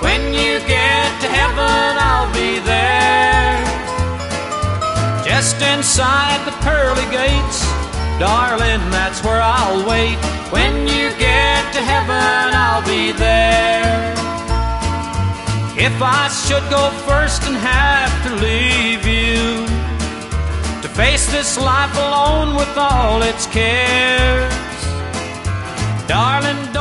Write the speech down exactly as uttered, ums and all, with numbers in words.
When you get to heaven, I'll be there, just inside the pearly gates. Darling, that's where I'll wait. When you get to heaven, I'll be there. If I should go first and have to leave you, to face this life alone with all its cares, darling,